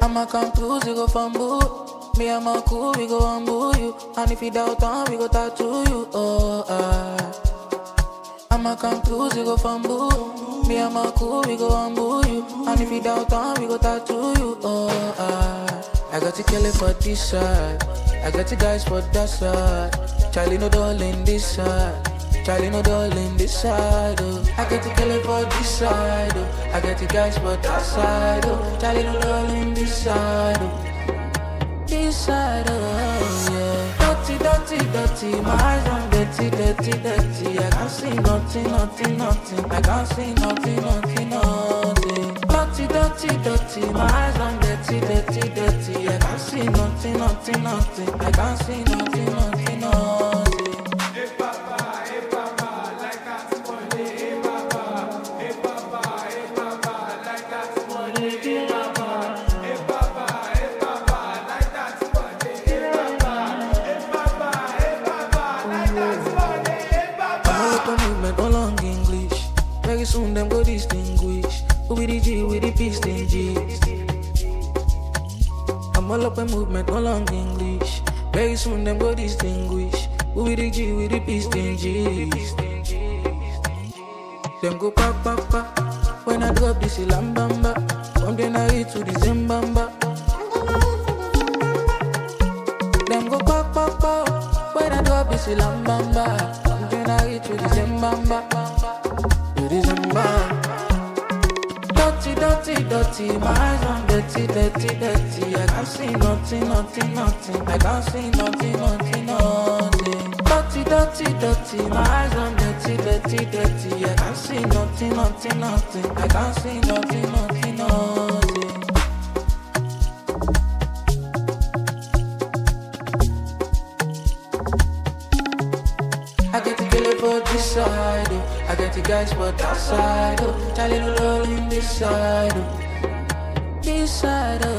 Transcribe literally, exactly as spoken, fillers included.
I'ma come cruise, we go fumble. Me and my cool, we go humble you. And if you doubt on, we go tattoo you. Oh, ah. I'ma come cruise, we go fumble. Me and my cool, we go humble you. And if you doubt on, we go tattoo you. Oh, ah. I got to kill it for this side. I got the guys for that side. Charlie no doll in this side. Charlie no doll in this side, oh. I get to kill it for this side, oh. I get the guys for that side, oh. Charlie no doll in this side, oh. This side, oh, yeah. Dirty, dirty, dirty, my eyes on dirty, dirty, dirty. I can't see nothing, nothing, nothing. I can't see nothing, nothing, nothing. Dirty, dirty, dirty, my eyes on dirty, dirty, dirty. I can't see nothing, nothing, nothing. I can't see nothing, nothing, nothing. Soon them go distinguish who with the G with the piston G. I'm all up in movement, no long English. Very soon them go distinguish who with the G with the piston G. Them go pop pop pop when I drop this lambamba. From the night to the Zimbamba. Them go pop pop pop when I drop this lambamba. From the night to the Zimbamba. Dirty, dirty, dirty, my eyes on dirty, dirty, dirty. I can't see nothing, nothing, nothing. I can't see nothing, nothing, nothing. Dirty, dirty, dirty, my eyes on dirty, dirty, dirty. I can't see nothing, nothing, nothing. I can't see nothing, nothing, nothing. I get to kill it for this side, oh. I get the guys for that side, oh. Charlie no love in this side, oh. This side, oh.